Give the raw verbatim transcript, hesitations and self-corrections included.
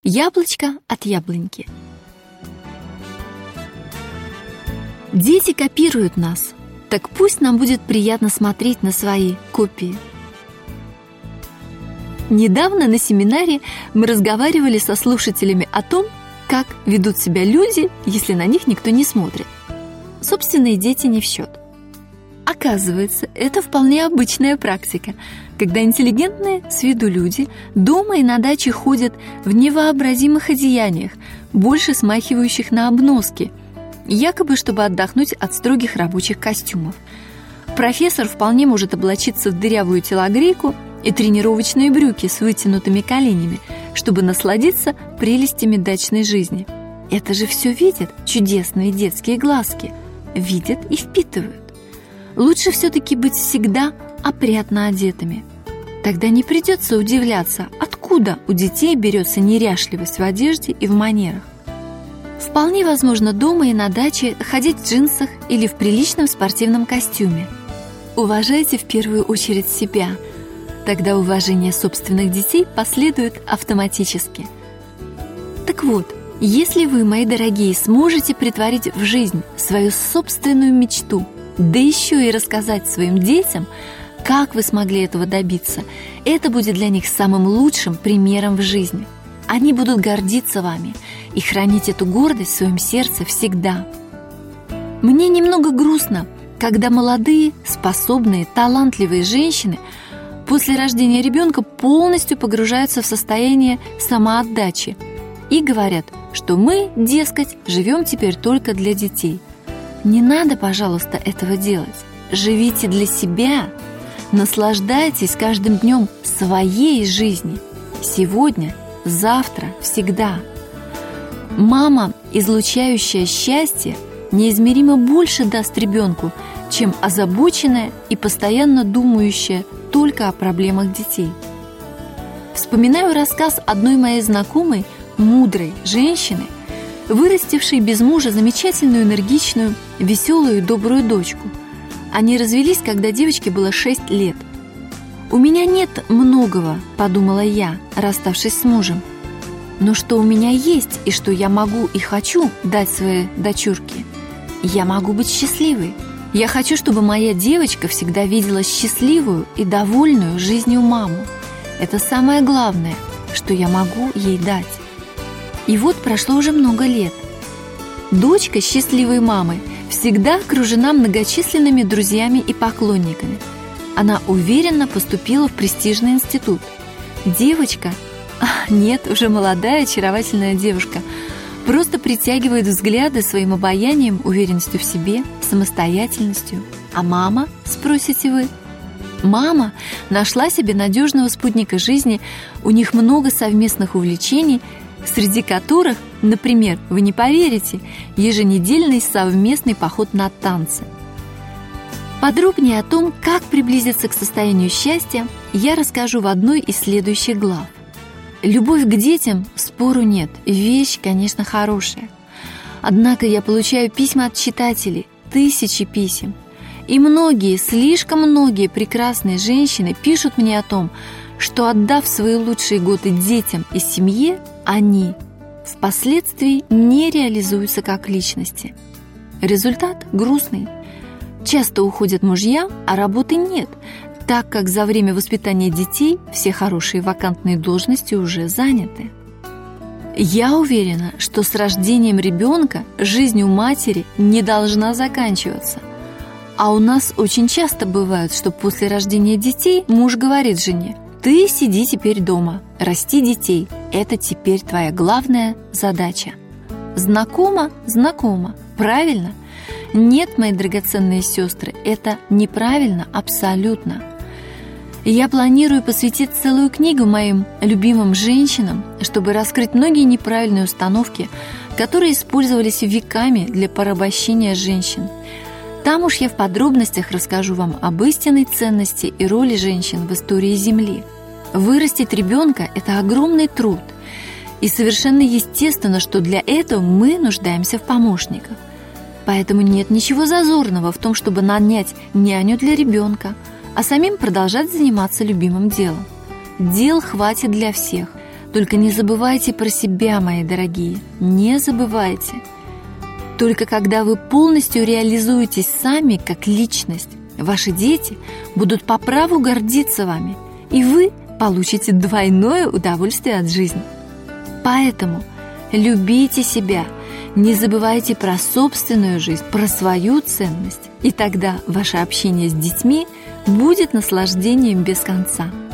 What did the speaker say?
Яблочко от яблоньки. Дети копируют нас, так пусть нам будет приятно смотреть на свои копии. Недавно на семинаре мы разговаривали со слушателями о том, как ведут себя люди, если на них никто не смотрит. Собственные дети не в счет. Оказывается, это вполне обычная практика, когда интеллигентные с виду люди дома и на даче ходят в невообразимых одеяниях, больше смахивающих на обноски, якобы чтобы отдохнуть от строгих рабочих костюмов. Профессор вполне может облачиться в дырявую телогрейку и тренировочные брюки с вытянутыми коленями, чтобы насладиться прелестями дачной жизни. Это же все видят чудесные детские глазки, видят и впитывают. Лучше все-таки быть всегда опрятно одетыми. Тогда не придется удивляться, откуда у детей берется неряшливость в одежде и в манерах. Вполне возможно дома и на даче ходить в джинсах или в приличном спортивном костюме. Уважайте в первую очередь себя. Тогда уважение собственных детей последует автоматически. Так вот, если вы, мои дорогие, сможете притворить в жизнь свою собственную мечту, да еще и рассказать своим детям, как вы смогли этого добиться, это будет для них самым лучшим примером в жизни. Они будут гордиться вами и хранить эту гордость в своем сердце всегда. Мне немного грустно, когда молодые, способные, талантливые женщины после рождения ребенка полностью погружаются в состояние самоотдачи и говорят, что мы, дескать, живем теперь только для детей. Не надо, пожалуйста, этого делать. Живите для себя, наслаждайтесь каждым днем своей жизни. Сегодня, завтра, всегда. Мама, излучающая счастье, неизмеримо больше даст ребенку, чем озабоченная и постоянно думающая только о проблемах детей. Вспоминаю рассказ одной моей знакомой, мудрой женщины, вырастившей без мужа замечательную, энергичную, веселую и добрую дочку. Они развелись, когда девочке было шесть лет. «У меня нет многого», — подумала я, расставшись с мужем. «Но что у меня есть и что я могу и хочу дать своей дочурке? Я могу быть счастливой. Я хочу, чтобы моя девочка всегда видела счастливую и довольную жизнью маму. Это самое главное, что я могу ей дать». И вот прошло уже много лет. Дочка счастливой мамы всегда окружена многочисленными друзьями и поклонниками. Она уверенно поступила в престижный институт. Девочка, а нет, уже молодая, очаровательная девушка, просто притягивает взгляды своим обаянием, уверенностью в себе, самостоятельностью. А мама, спросите вы? Мама нашла себе надежного спутника жизни, у них много совместных увлечений, среди которых, например, вы не поверите, еженедельный совместный поход на танцы. Подробнее о том, как приблизиться к состоянию счастья, я расскажу в одной из следующих глав. Любовь к детям, спору нет, вещь, конечно, хорошая. Однако я получаю письма от читателей, тысячи писем. И многие, слишком многие прекрасные женщины пишут мне о том, что, отдав свои лучшие годы детям и семье, они впоследствии не реализуются как личности. Результат грустный. Часто уходят мужья, а работы нет, так как за время воспитания детей все хорошие вакантные должности уже заняты. Я уверена, что с рождением ребенка жизнь у матери не должна заканчиваться. А у нас очень часто бывает, что после рождения детей муж говорит жене: «Ты сиди теперь дома, расти детей. Это теперь твоя главная задача». Знакомо? Знакомо. Правильно? Нет, мои драгоценные сестры, это неправильно абсолютно. Я планирую посвятить целую книгу моим любимым женщинам, чтобы раскрыть многие неправильные установки, которые использовались веками для порабощения женщин. Там уж я в подробностях расскажу вам об истинной ценности и роли женщин в истории Земли. Вырастить ребенка – это огромный труд. И совершенно естественно, что для этого мы нуждаемся в помощниках. Поэтому нет ничего зазорного в том, чтобы нанять няню для ребенка, а самим продолжать заниматься любимым делом. Дел хватит для всех. Только не забывайте про себя, мои дорогие, не забывайте. Только когда вы полностью реализуетесь сами как личность, ваши дети будут по праву гордиться вами, и вы получите двойное удовольствие от жизни. Поэтому любите себя, не забывайте про собственную жизнь, про свою ценность, и тогда ваше общение с детьми будет наслаждением без конца.